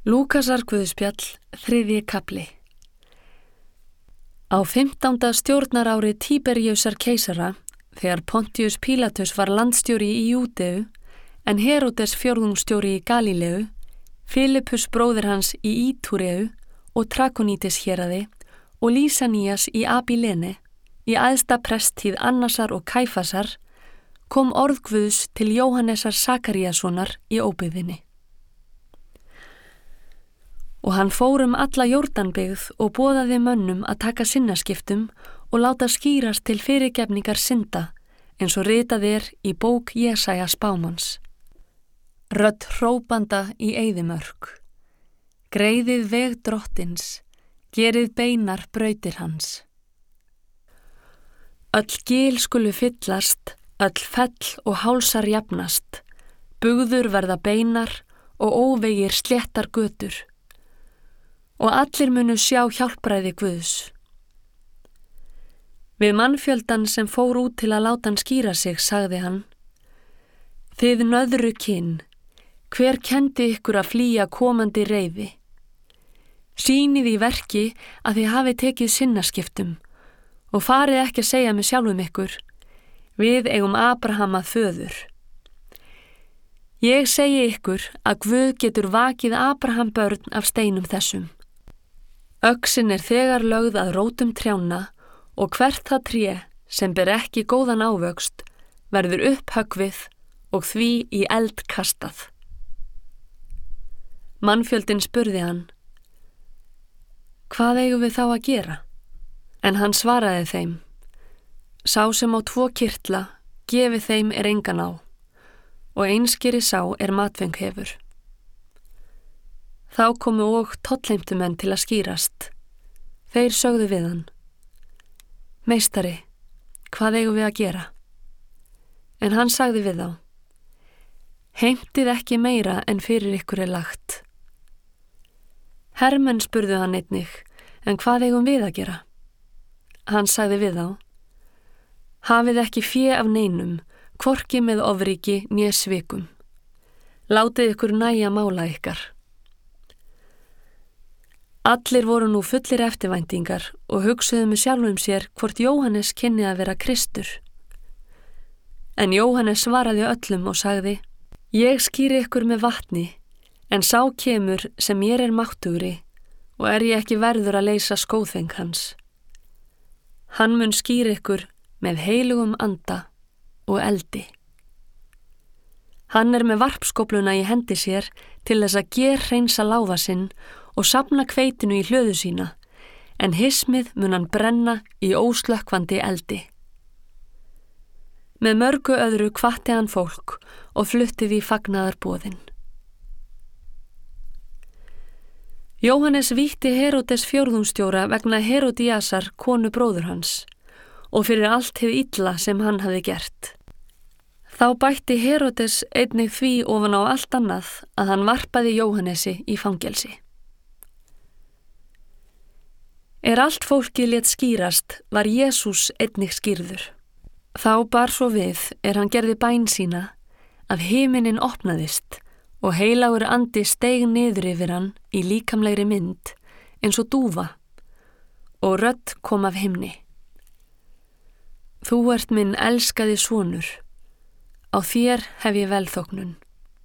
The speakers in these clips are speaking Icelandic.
Lúkasar guðspjall, 3. kafli. Á 15. stjórnarári Tíberíusar keisara, þegar Pontius Pílatus var landstjóri í Júdeu, en Heródes fjórðungsstjóri í Galíleu, Filippus bróðir hans í Ítúreu og Trakonítis héraði og Lísanías í Abilene, í æðsta prestíð Annasar og Kæfasar, kom orð Guðs til Jóhannesar Sakaríassonar í óbyggðinni. Og hann fór alla Jórdanbyggð og boðaði mönnum að taka sinnaskiptum og láta skýrast til fyrirgefningar synda, eins og ritað í bók Jesaja spámanns. Rödd hrópanda í eyðimörk. Greiðið veg drottins, gerið beinar brautir hans. Öll gil skulu fyllast, öll fell og hálsar jafnast, bugður verða beinar og óvegir sléttar götur. Og allir munu sjá hjálpræði Guðs. Við mannfjöldan sem fór út til að láta hann skýra sig, sagði hann: Þið nöðru kyn, hver kenndi ykkur að flýja komandi reiði? Sýnið í verki að þið hafið tekið sinnaskiptum og farið ekki að segja með sjálfum ykkur: Við eigum Abraham að föður. Ég segi ykkur að Guð getur vakið Abraham börn af steinum þessum. Öxin þegar lögð að rótum trjánna og hvert það tré sem ber ekki góðan ávöxt verður upphöggvið og því í eld kastað. Mannfjöldinn spurði hann: Hvað eigum við þá að gera? En hann svaraði þeim: Sá sem á 2 kirtla, gefi þeim engan á, og einskeri sá matfeng hefur. Þá komu og tollheimtumenn til að skýrast. Þeir sögðu við hann: Meistari, hvað eigum við að gera? En hann sagði við þá: Heimtið ekki meira en fyrir ykkur lagt. Hermenn spurðu hann einnig: En hvað eigum við að gera? Hann sagði við þá: Hafið ekki fé af neinum, hvorki með ofríki né svikum. Látið ykkur nægja mála ykkar. Allir voru nú fullir eftirvæntingar og hugsuðu með sjálfum sér hvort Jóhannes kynni að vera Kristur. En Jóhannes svaraði öllum og sagði: Ég skýri ykkur með vatni, en sá kemur sem mér máttugri og ég ekki verður að leysa skóðfeng hans. Hann mun skýri ykkur með heilugum anda og eldi. Hann með varpskopluna í hendi sér til þess að gerhreinsa láfa sinn og safna hveitinu í hlöðu sína, en hismið mun hann brenna í óslökkvandi eldi. Með mörgu öðru hvatti hann fólk og flutti því fagnaðarboðin. Jóhannes vítti Heródes fjórðungsstjóra vegna Herodíasar konu bróður hans og fyrir allt hið illa sem hann hafði gert. Þá bætti Heródes einnig því ofan á allt annað að hann varpaði Jóhannesi í fangelsi. Allt fólkið lét skýrast, var Jesús einnig skýrður. Þá bar svo við, hann gerði bæn sína, að himinin opnaðist og heilagur andi steig niður yfir hann í líkamlegri mynd, eins og dúfa, og rödd kom af himni. Þú ert minn elskaði sonur, á þér hef ég velþóknun.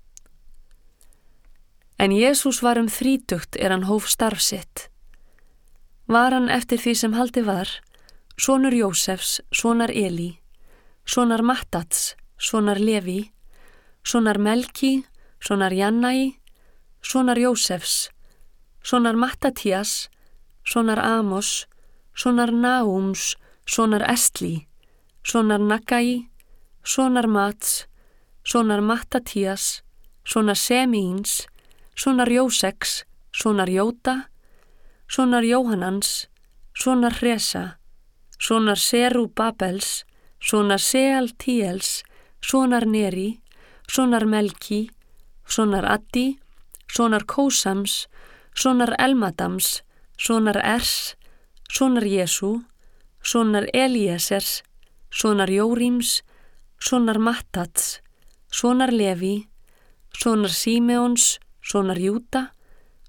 En Jesús var 30 hann hóf starf sitt. Var hann eftir því sem haldið var, sonur Jósefs, sonar Elí, sonar Mattats, sonar Leví, sonar Melki, sonar Jannai, sonar Jósefs, sonar Mattatías, sonar Amos, sonar Naúms, sonar Esli, sonar Nagai, sonar Mats, sonar Mattatías, sonar Semíns, sonar Jóseks, sonar Jóta, sonar Jóhannans, sonar Hresa, sonar Serubabels, sonar Sealtíels, sonar Neri, sonar Melki, sonar Addi, sonar Kósams, sonar Elmadams, sonar Ers, sonar Jesú, sonar Elíesers, sonar Jóríms, sonar Mattats, sonar Leví, sonar Símeons, sonar Júta,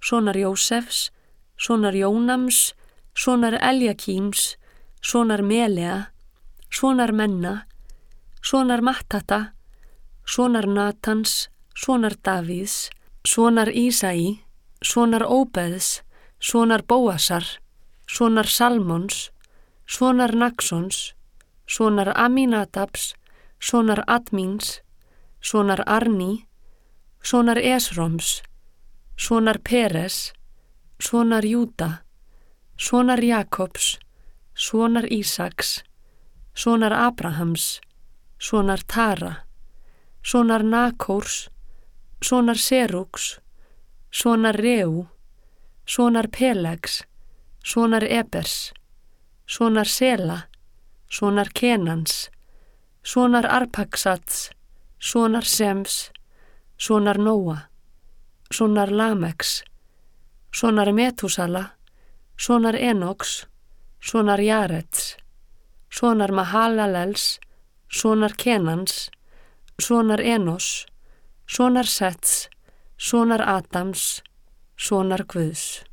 sonar Jósefs, sonar Jónams, sonar Eljakíms, sonar Melea, sonar Menna, sonar Mattata, sonar Natans, sonar Davíðs, sonar Ísai, sonar Óbeðs, sonar Bóasar, sonar Salmons, sonar Naksons, sonar Aminadabs, sonar Admíns, sonar Arní, sonar Esroms, sonar Peres, sonar Júda, sonar Jakobs, sonar Ísaks, sonar Abrahams, sonar Tara, sonar Nakórs, sonar Serúgs, sonar Reu, sonar Pelegs, sonar Ebers, sonar Sela, sonar Kenans, sonar Arpaksats, sonar Sems, sonar Nóa, sonar Lameks, sonar Metúsala, sonar Enoks, sonar Jarets, sonar Mahalalels, sonar Kenans, sonar Enos, sonar Sets, sonar Adams, sonar Guðs.